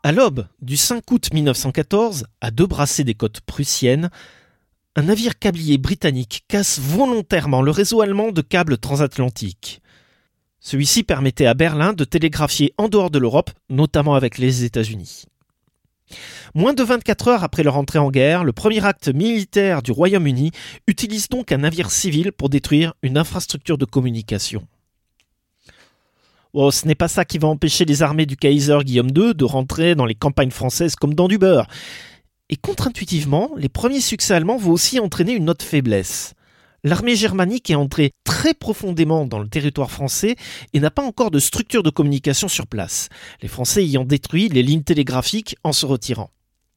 À l'aube du 5 août 1914, à 2 brassées des côtes prussiennes, un navire câblier britannique casse volontairement le réseau allemand de câbles transatlantiques. Celui-ci permettait à Berlin de télégraphier en dehors de l'Europe, notamment avec les États-Unis. Moins de 24 heures après leur entrée en guerre, le premier acte militaire du Royaume-Uni utilise donc un navire civil pour détruire une infrastructure de communication. Ce n'est pas ça qui va empêcher les armées du Kaiser Guillaume II de rentrer dans les campagnes françaises comme dans du beurre. Et contre-intuitivement, les premiers succès allemands vont aussi entraîner une autre faiblesse. L'armée germanique est entrée très profondément dans le territoire français et n'a pas encore de structure de communication sur place, les Français ayant détruit les lignes télégraphiques en se retirant.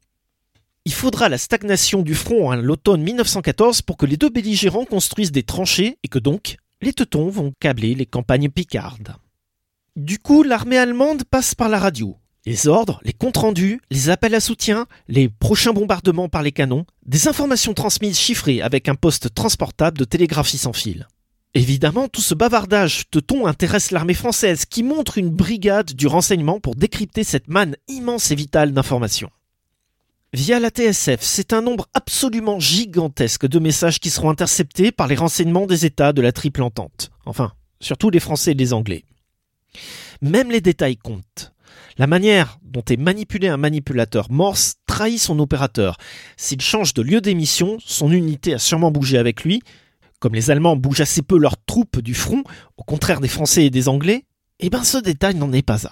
Il faudra la stagnation du front à l'automne 1914 pour que les deux belligérants construisent des tranchées et que donc les Teutons vont câbler les campagnes picardes. Du coup, l'armée allemande passe par la radio. Les ordres, les comptes rendus, les appels à soutien, les prochains bombardements par les canons, des informations transmises chiffrées avec un poste transportable de télégraphie sans fil. Évidemment, tout ce bavardage teuton intéresse l'armée française qui montre une brigade du renseignement pour décrypter cette manne immense et vitale d'informations. Via la TSF, c'est un nombre absolument gigantesque de messages qui seront interceptés par les renseignements des États de la Triple Entente. Enfin, surtout les Français et les Anglais. Même les détails comptent. La manière dont est manipulé un manipulateur Morse trahit son opérateur. S'il change de lieu d'émission, son unité a sûrement bougé avec lui. Comme les Allemands bougent assez peu leurs troupes du front, au contraire des Français et des Anglais, ce détail n'en est pas un.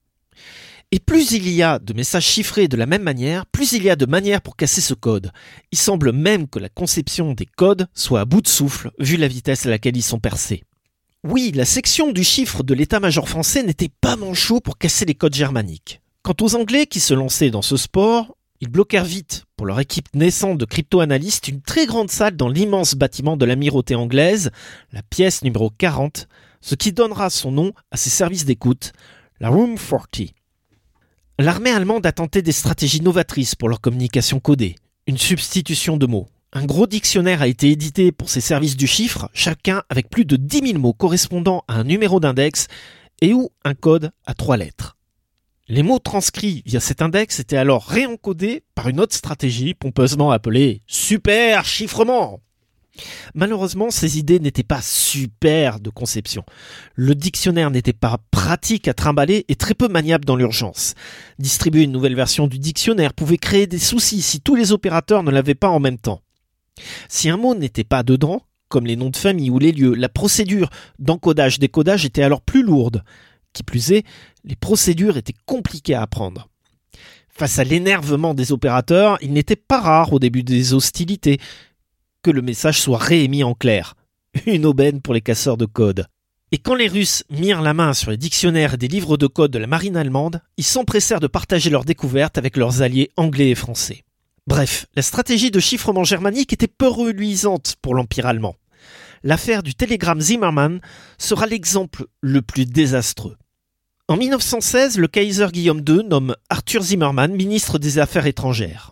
Et plus il y a de messages chiffrés de la même manière, plus il y a de manières pour casser ce code. Il semble même que la conception des codes soit à bout de souffle, vu la vitesse à laquelle ils sont percés. Oui, la section du chiffre de l'état-major français n'était pas manchot pour casser les codes germaniques. Quant aux Anglais qui se lançaient dans ce sport, ils bloquèrent vite, pour leur équipe naissante de crypto-analystes, une très grande salle dans l'immense bâtiment de l'amirauté anglaise, la pièce numéro 40, ce qui donnera son nom à ses services d'écoute, la Room 40. L'armée allemande a tenté des stratégies novatrices pour leur communication codée, une substitution de mots. Un gros dictionnaire a été édité pour ces services du chiffre, chacun avec plus de 10 000 mots correspondant à un numéro d'index et ou un code à 3 lettres. Les mots transcrits via cet index étaient alors réencodés par une autre stratégie pompeusement appelée « super chiffrement ». Malheureusement, ces idées n'étaient pas super de conception. Le dictionnaire n'était pas pratique à trimballer et très peu maniable dans l'urgence. Distribuer une nouvelle version du dictionnaire pouvait créer des soucis si tous les opérateurs ne l'avaient pas en même temps. Si un mot n'était pas dedans, comme les noms de famille ou les lieux, la procédure d'encodage-décodage était alors plus lourde. Qui plus est, les procédures étaient compliquées à apprendre. Face à l'énervement des opérateurs, il n'était pas rare au début des hostilités que le message soit réémis en clair. Une aubaine pour les casseurs de code. Et quand les Russes mirent la main sur les dictionnaires et des livres de code de la marine allemande, ils s'empressèrent de partager leurs découvertes avec leurs alliés anglais et français. Bref, la stratégie de chiffrement germanique était peu reluisante pour l'Empire allemand. L'affaire du télégramme Zimmermann sera l'exemple le plus désastreux. En 1916, le Kaiser Guillaume II nomme Arthur Zimmermann ministre des Affaires étrangères.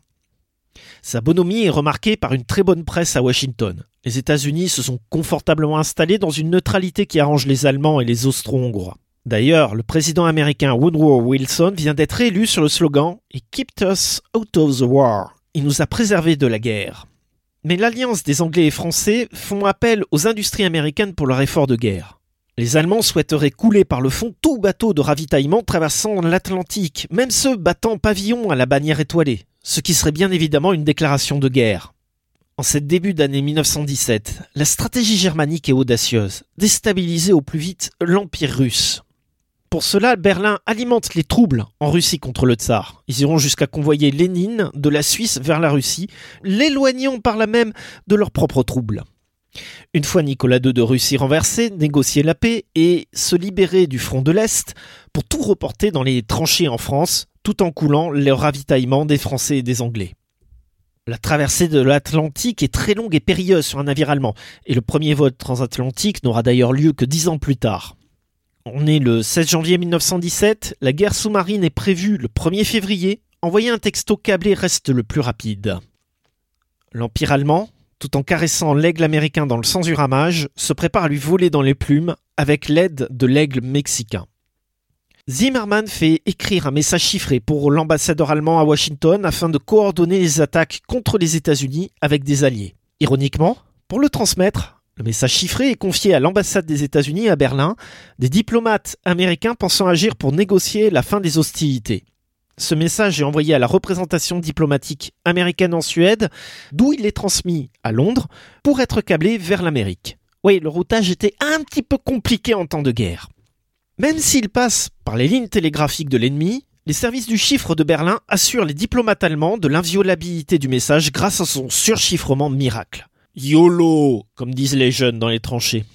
Sa bonhomie est remarquée par une très bonne presse à Washington. Les États-Unis se sont confortablement installés dans une neutralité qui arrange les Allemands et les Austro-Hongrois. D'ailleurs, le président américain Woodrow Wilson vient d'être élu sur le slogan « He kept us out of the war ». Il nous a préservés de la guerre. Mais l'alliance des Anglais et Français font appel aux industries américaines pour leur effort de guerre. Les Allemands souhaiteraient couler par le fond tout bateau de ravitaillement traversant l'Atlantique, même ceux battant pavillon à la bannière étoilée, ce qui serait bien évidemment une déclaration de guerre. En cette début d'année 1917, la stratégie germanique est audacieuse, déstabiliser au plus vite l'Empire russe. Pour cela, Berlin alimente les troubles en Russie contre le tsar. Ils iront jusqu'à convoyer Lénine de la Suisse vers la Russie, l'éloignant par là même de leurs propres troubles. Une fois Nicolas II de Russie renversé, négocier la paix et se libérer du front de l'Est pour tout reporter dans les tranchées en France, tout en coulant le ravitaillement des Français et des Anglais. La traversée de l'Atlantique est très longue et périlleuse sur un navire allemand, et le premier vol transatlantique n'aura d'ailleurs lieu que 10 ans plus tard. On est le 16 janvier 1917, la guerre sous-marine est prévue le 1er février, envoyer un texto câblé reste le plus rapide. L'Empire allemand, tout en caressant l'aigle américain dans le sens du ramage, se prépare à lui voler dans les plumes avec l'aide de l'aigle mexicain. Zimmermann fait écrire un message chiffré pour l'ambassadeur allemand à Washington afin de coordonner les attaques contre les États-Unis avec des alliés. Ironiquement, pour le transmettre, le message chiffré est confié à l'ambassade des États-Unis à Berlin, des diplomates américains pensant agir pour négocier la fin des hostilités. Ce message est envoyé à la représentation diplomatique américaine en Suède, d'où il est transmis à Londres pour être câblé vers l'Amérique. Oui, le routage était un petit peu compliqué en temps de guerre. Même s'il passe par les lignes télégraphiques de l'ennemi, les services du chiffre de Berlin assurent les diplomates allemands de l'inviolabilité du message grâce à son surchiffrement miracle. YOLO, comme disent les jeunes dans les tranchées.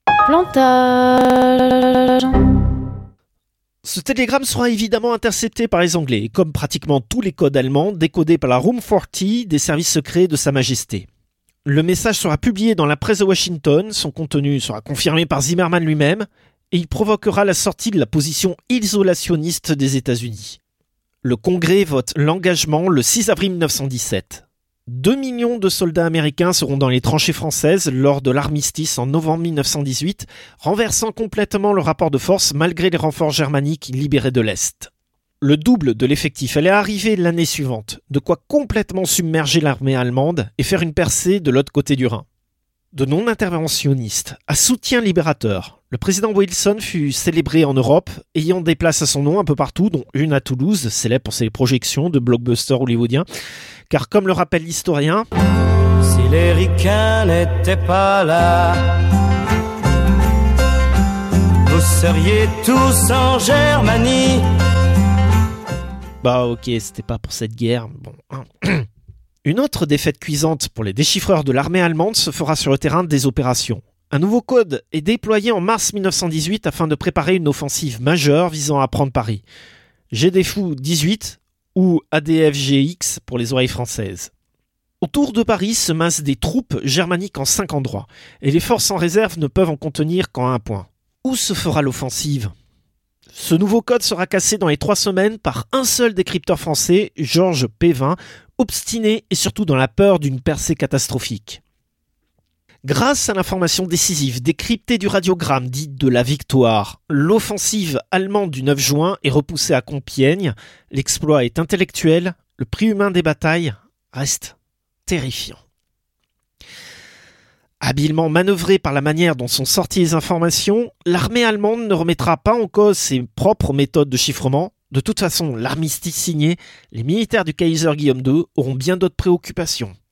Plantage. Ce télégramme sera évidemment intercepté par les Anglais, comme pratiquement tous les codes allemands décodés par la Room 40 des services secrets de Sa Majesté. Le message sera publié dans la presse de Washington, son contenu sera confirmé par Zimmermann lui-même, et il provoquera la sortie de la position isolationniste des États-Unis. Le Congrès vote l'engagement le 6 avril 1917. 2 millions de soldats américains seront dans les tranchées françaises lors de l'armistice en novembre 1918, renversant complètement le rapport de force malgré les renforts germaniques libérés de l'Est. Le double de l'effectif allait arriver l'année suivante, de quoi complètement submerger l'armée allemande et faire une percée de l'autre côté du Rhin. De non-interventionniste à soutien libérateur, le président Wilson fut célébré en Europe, ayant des places à son nom un peu partout, dont une à Toulouse, célèbre pour ses projections de blockbusters hollywoodiens. Car comme le rappelle l'historien, si les ricains n'étaient pas là, vous seriez tous en Germanie. Bah ok, c'était pas pour cette guerre, bon... Une autre défaite cuisante pour les déchiffreurs de l'armée allemande se fera sur le terrain des opérations. Un nouveau code est déployé en mars 1918 afin de préparer une offensive majeure visant à prendre Paris. GDFU 18 ou ADFGX pour les oreilles françaises. Autour de Paris se massent des troupes germaniques en 5 endroits, et les forces en réserve ne peuvent en contenir qu'en un point. Où se fera l'offensive ? Ce nouveau code sera cassé dans les 3 semaines par un seul décrypteur français, Georges Pévin, obstiné et surtout dans la peur d'une percée catastrophique. Grâce à l'information décisive décryptée du radiogramme dit de la victoire, l'offensive allemande du 9 juin est repoussée à Compiègne. L'exploit est intellectuel, le prix humain des batailles reste terrifiant. Habilement manœuvrée par la manière dont sont sorties les informations, l'armée allemande ne remettra pas en cause ses propres méthodes de chiffrement. De toute façon, l'armistice signé, les militaires du Kaiser Guillaume II auront bien d'autres préoccupations.